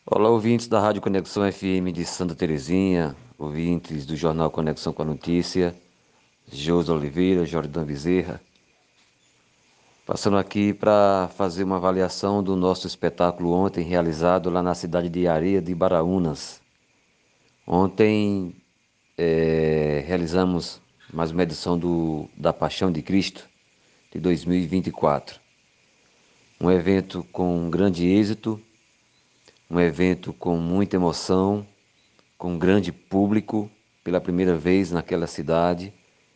Olá, ouvintes da Rádio Conexão FM de Santa Terezinha, ouvintes do Jornal Conexão com a Notícia, Josi Oliveira, Jordan Bezerra, passando aqui para fazer uma avaliação do nosso espetáculo ontem realizado lá na cidade de Areia de Baraunas. Ontem realizamos mais uma edição da Paixão de Cristo de 2024. Um evento com grande êxito, um evento com muita emoção, com um grande público pela primeira vez naquela cidade,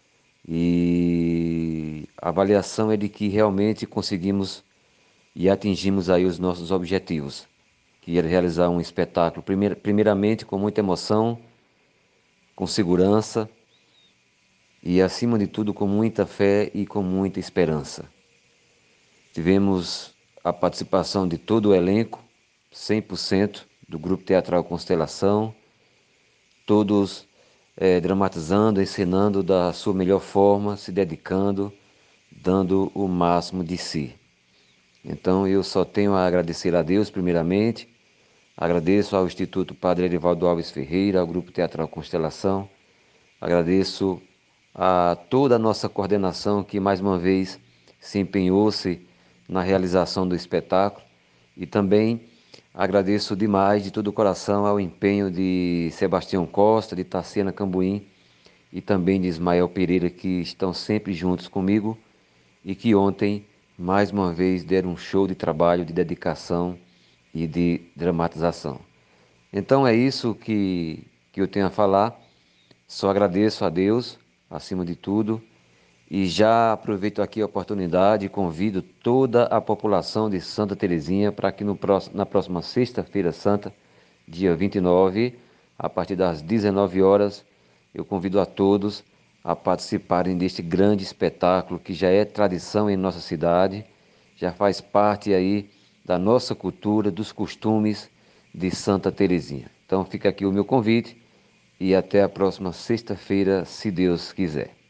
e a avaliação é de que realmente conseguimos e atingimos aí os nossos objetivos, que era realizar um espetáculo primeiramente com muita emoção, com segurança e acima de tudo com muita fé e com muita esperança. Tivemos a participação de todo o elenco, 100% do Grupo Teatral Constelação, todos dramatizando, encenando da sua melhor forma, se dedicando, dando o máximo de si. Então eu só tenho a agradecer a Deus primeiramente, agradeço ao Instituto Padre Erivaldo Alves Ferreira, ao Grupo Teatral Constelação, agradeço a toda a nossa coordenação que mais uma vez se empenhou-se na realização do espetáculo e também agradeço demais de todo o coração ao empenho de Sebastião Costa, de Tassiana Cambuim e também de Ismael Pereira, que estão sempre juntos comigo e que ontem mais uma vez deram um show de trabalho, de dedicação e de dramatização. Então é isso que eu tenho a falar. Só agradeço a Deus, acima de tudo, e já aproveito aqui a oportunidade e convido toda a população de Santa Terezinha para que na próxima Sexta-feira Santa, dia 29, a partir das 19 horas, eu convido a todos a participarem deste grande espetáculo que já é tradição em nossa cidade, já faz parte aí da nossa cultura, dos costumes de Santa Terezinha. Então fica aqui o meu convite e até a próxima sexta-feira, se Deus quiser.